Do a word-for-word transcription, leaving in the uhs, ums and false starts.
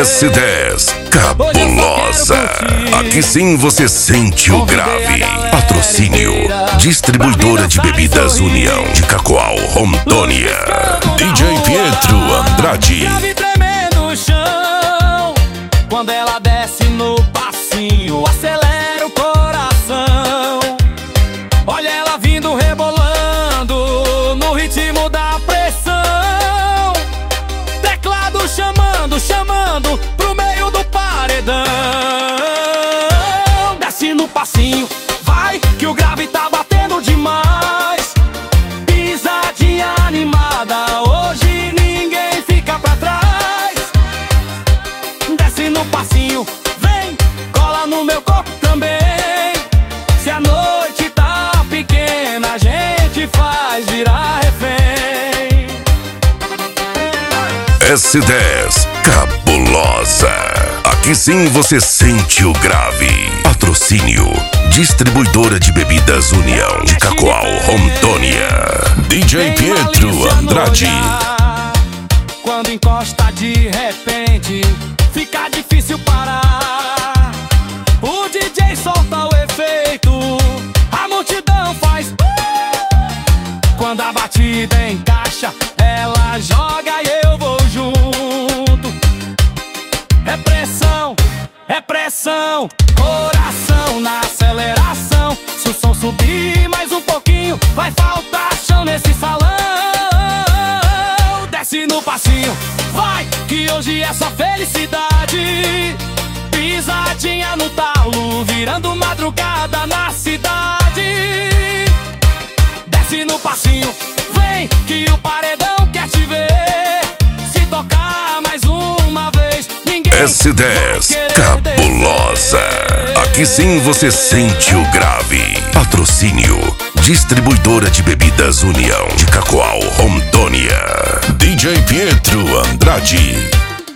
S dez, cabulosa. Aqui sim você sente o grave. Patrocínio, distribuidora de bebidas União de Cacoal, Rondônia. D J Pietro Andrade. Grave tremendo o chão. Quando ela desce no passinho, acelera o coração. Olha ela vindo rebolando no ritmo da pressão. Teclado chamando, chamando pro meio do paredão. Desce no passinho, vai que o grave tá batendo demais. Pisadinha animada, hoje ninguém fica pra trás. Desce no passinho, vem, cola no meu corpo também. Se a noite tá pequena, a gente faz virar refém. S dez, cabulosa. Aqui sim você sente o grave. Patrocínio, distribuidora de bebidas União de Cacoal, Rondônia. D J Pietro Andrade. Quando encosta de repente, fica difícil parar. O D J solta o efeito, a multidão faz. Quando a batida encaixa, ela joga e eu vou junto. É pressão, é pressão, coração na aceleração. Se o som subir mais um pouquinho, vai faltar chão nesse salão. Desce no passinho, vai, que hoje é só felicidade. Pisadinha no talo, virando madrugada na cidade. Desce no passinho, vem, que o paredão quer te ver. Se tocar mais uma vez, ninguém S dez, cabulosa. Aqui sim você sente o grave. Patrocínio, distribuidora de bebidas União de Cacoal, Rondônia. D J Pietro Andrade.